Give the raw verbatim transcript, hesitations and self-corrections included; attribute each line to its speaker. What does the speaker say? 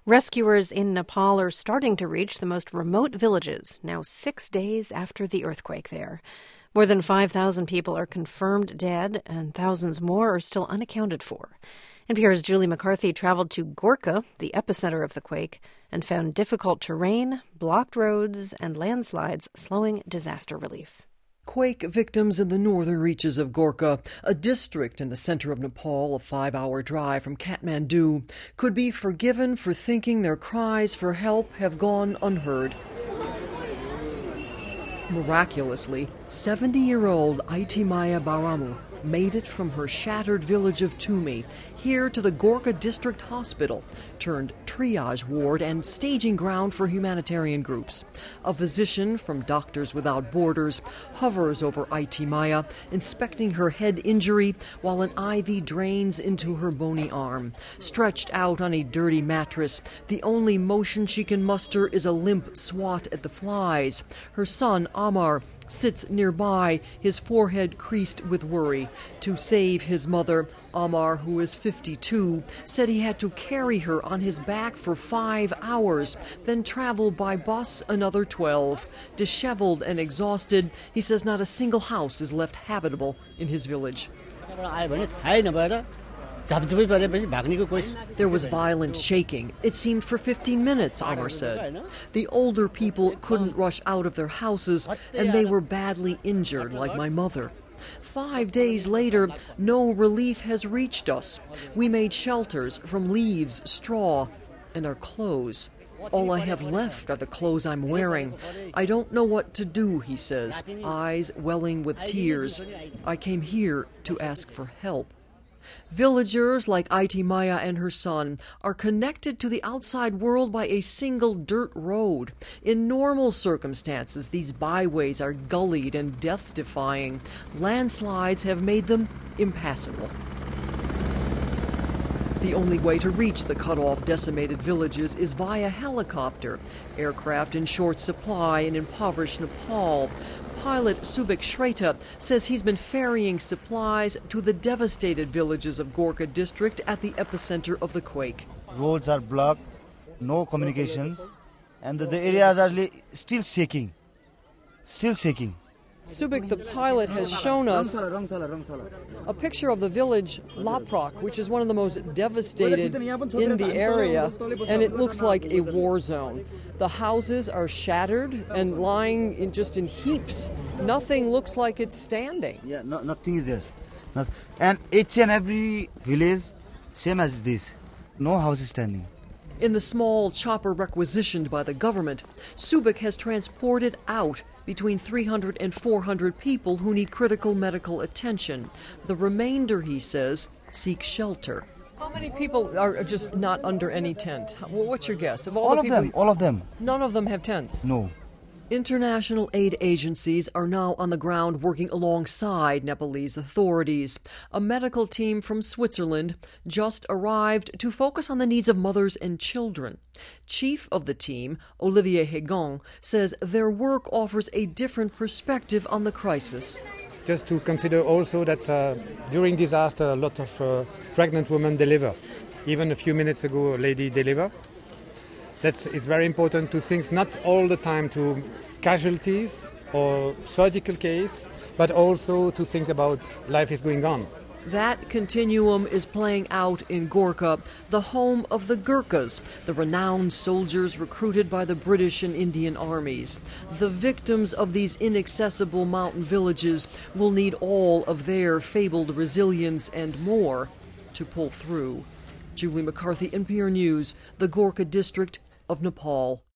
Speaker 1: Rescuers in Nepal are starting to reach the most remote villages, now six days after the earthquake there. More than five thousand people are confirmed dead, and thousands more are still unaccounted for. N P R's Julie McCarthy traveled to Gorkha, the epicenter of the quake, and found difficult terrain, blocked roads, and landslides slowing disaster relief.
Speaker 2: Quake victims in the northern reaches of Gorkha, a district in the center of Nepal, a five-hour drive from Kathmandu, could be forgiven for thinking their cries for help have gone unheard. Miraculously, seventy-year-old Aitimaya Baramu made it from her shattered village of Tumi here to the Gorkha District Hospital, turned triage ward and staging ground for humanitarian groups. A physician from Doctors Without Borders hovers over Aitimaya, inspecting her head injury while an I V drains into her bony arm. Stretched out on a dirty mattress, the only motion she can muster is a limp swat at the flies. Her son, Amar, sits nearby, his forehead creased with worry. To save his mother, Amar, who is fifty-two, said he had to carry her on his back for five hours, then travel by bus another twelve. Disheveled and exhausted, he says not a single house is left habitable in his village. There was violent shaking. It seemed for fifteen minutes, Amar said. The older people couldn't rush out of their houses, and they were badly injured, like my mother. Five days later, no relief has reached us. We made shelters from leaves, straw, and our clothes. All I have left are the clothes I'm wearing. I don't know what to do, he says, eyes welling with tears. I came here to ask for help. Villagers like Aitimaya and her son are connected to the outside world by a single dirt road. In normal circumstances, these byways are gullied and death-defying. Landslides have made them impassable. The only way to reach the cut-off, decimated villages is via helicopter. Aircraft in short supply in impoverished Nepal. Pilot Subik Shreta says he's been ferrying supplies to the devastated villages of Gorkha district at the epicenter of the quake.
Speaker 3: Roads are blocked, no communications, and the, the areas are still shaking, still shaking.
Speaker 2: Subik, the pilot, has shown us a picture of the village Laprok, which is one of the most devastated in the area, and it looks like a war zone. The houses are shattered and lying in just in heaps. Nothing looks like it's standing.
Speaker 3: Yeah, no, nothing is there. Not, and each and every village, same as this. No house is standing.
Speaker 2: In the small chopper requisitioned by the government, Subik has transported out between three hundred and four hundred people who need critical medical attention. The remainder, he says, seek shelter. How many people are just not under any tent? What's your guess? Of all,
Speaker 3: all
Speaker 2: the
Speaker 3: of
Speaker 2: people,
Speaker 3: them, all of them.
Speaker 2: None of them have tents?
Speaker 3: No.
Speaker 2: International aid agencies are now on the ground working alongside Nepalese authorities. A medical team from Switzerland just arrived to focus on the needs of mothers and children. Chief of the team, Olivier Hegon, says their work offers a different perspective on the crisis.
Speaker 4: Just to consider also that uh, during disaster, a lot of uh, pregnant women deliver. Even a few minutes ago, a lady delivered. That is very important to think not all the time to casualties or surgical case, but also to think about life is going on.
Speaker 2: That continuum is playing out in Gorkha, the home of the Gurkhas, the renowned soldiers recruited by the British and Indian armies. The victims of these inaccessible mountain villages will need all of their fabled resilience and more to pull through. Julie McCarthy, N P R News, the Gorkha district of Nepal.